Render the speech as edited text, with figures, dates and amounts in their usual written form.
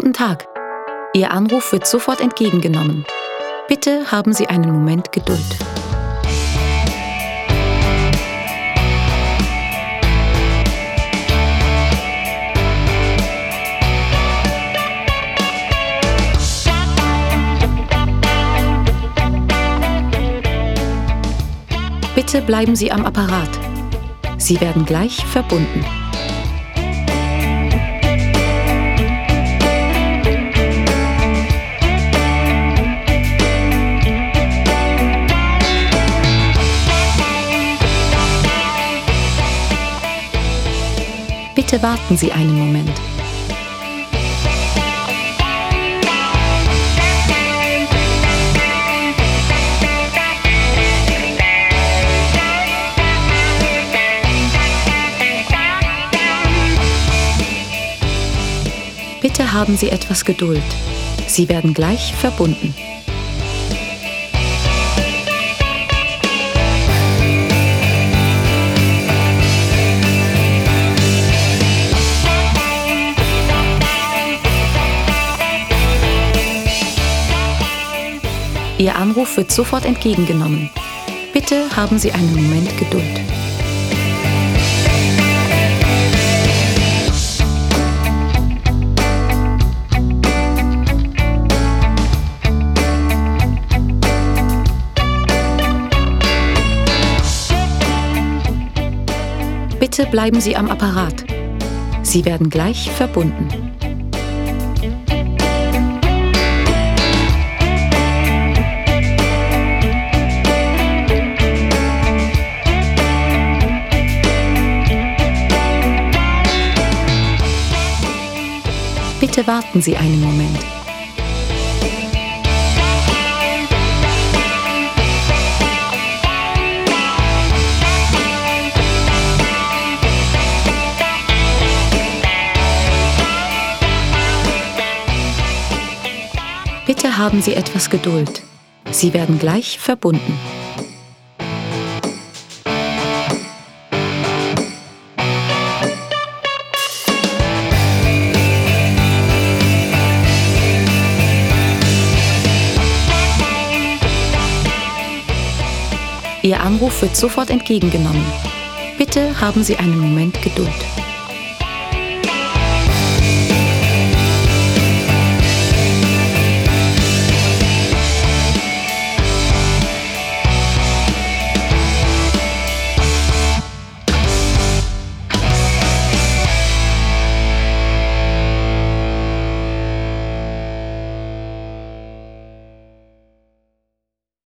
Guten Tag. Ihr Anruf wird sofort entgegengenommen. Bitte haben Sie einen Moment Geduld. Bitte bleiben Sie am Apparat. Sie werden gleich verbunden. Bitte warten Sie einen Moment. Bitte haben Sie etwas Geduld. Sie werden gleich verbunden. Ihr Anruf wird sofort entgegengenommen. Bitte haben Sie einen Moment Geduld. Bitte bleiben Sie am Apparat. Sie werden gleich verbunden. Bitte warten Sie einen Moment. Bitte haben Sie etwas Geduld. Sie werden gleich verbunden. Ihr Anruf wird sofort entgegengenommen. Bitte haben Sie einen Moment Geduld.